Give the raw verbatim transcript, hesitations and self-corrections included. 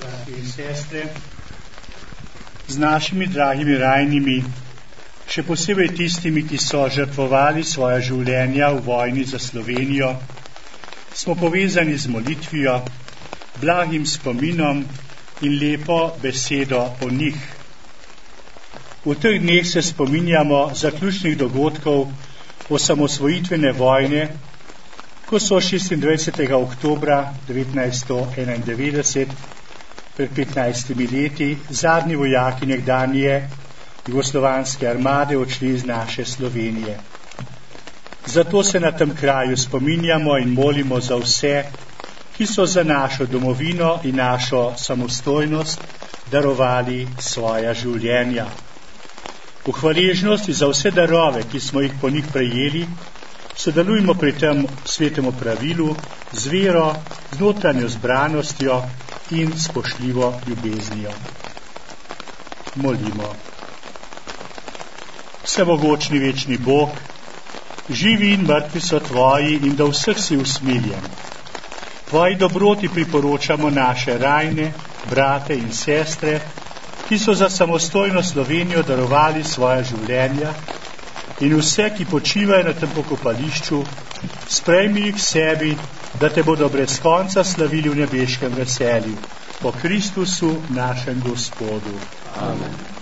brati in sestre, z našimi dragimi rajnimi, še posebej tistimi, ki so žrtvovali svoja življenja v vojni za Slovenijo, smo povezani z molitvijo, blagim spominom in lepo besedo o njih. V teh dneh se spominjamo zaključnih dogodkov osamosvojitvene vojne, ko so šestindvajsetega oktobra devetnajststo enaindevetdeset, pred petnajstimi leti, zadnji vojaki nekdanje jugoslovanske armade odšli iz naše Slovenije. Zato se na tem kraju spominjamo in molimo za vse, ki so za našo domovino in našo samostojnost darovali svoja življenja. V hvaležnosti za vse darove, ki smo jih po njih prejeli, sodelujmo pri tem svetemu pravilu z vero, z notranjo zbranostjo in spoštljivo ljubeznijo. Molimo. Vsemogočni večni Bog, živi in mrtvi so tvoji in do vseh si usmiljen. Tvoji dobroti priporočamo naše rajne, brate in sestre, ki so za samostojno Slovenijo darovali svoja življenja, in vse, ki počivajo na tem pokopališču, sprejmi jih k sebi, da te bodo brez konca slavili v nebeškem veselju. Po Kristusu, našem Gospodu. Amen.